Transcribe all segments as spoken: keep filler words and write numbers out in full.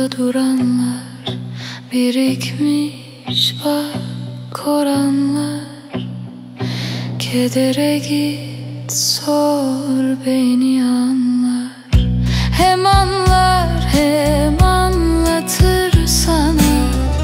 Yolda duranlar birikmiş, bak oranlar. Kedere git sor, beni anlar. Hem anlar hem anlatır sana.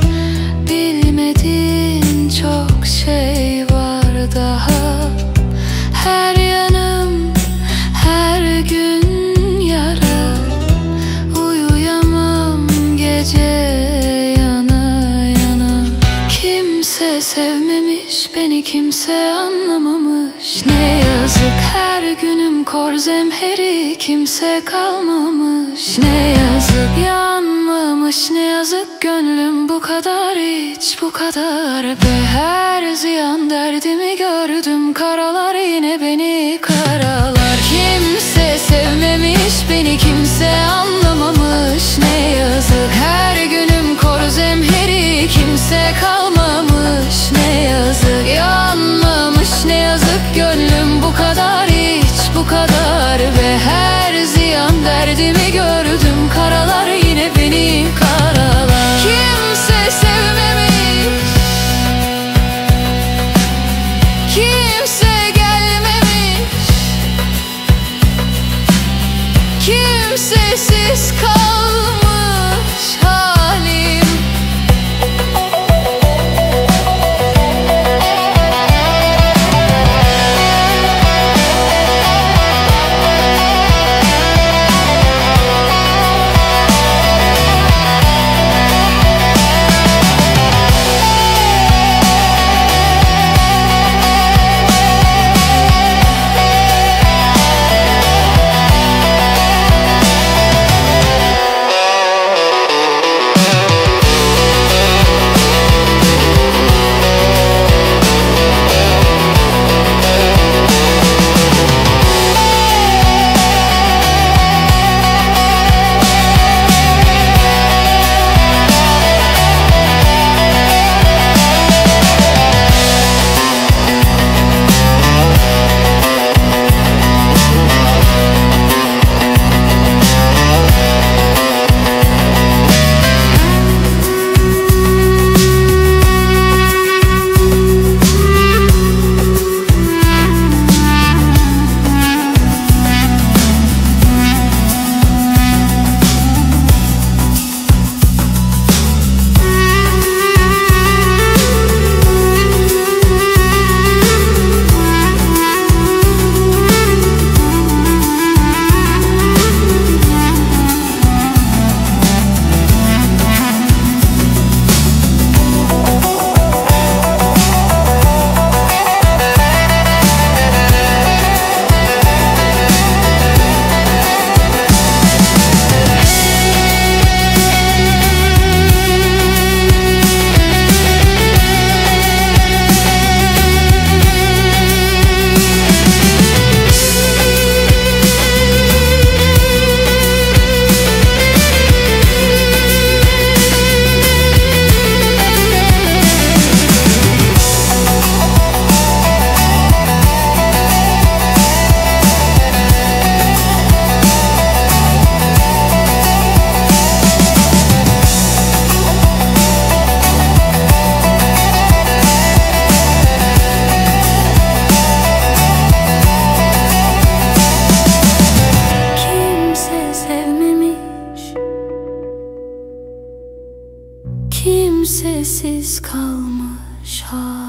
Bilmediğin çok şey var daha. Her yanım her gün yara. Uyuyamam gece yana yana. Kimse sevmemiş beni, kimse anlamamış. Ne yazık her günüm kor zemheri, kimse kalmamış. Ne yazık yanmamış, ne yazık gönlüm bu kadar, hiç bu kadar be. Her ziyan derdimi gördüm karalar, yine beni karalar. Kimse sevmemiş beni, kimse anlamamış. Ne yazık her günüm kor zemheri, kimse kalmamış. Ne yazık yanmamış, ne yazık gönlüm bu kadar, hiç bu kadar ve her ziyan derdimi gördüm karalar, yine beni karalar. Kimse sevmemiş, kimse gelmemiş, kimsesiz kalmış halim. Kimsesiz kalmış halim.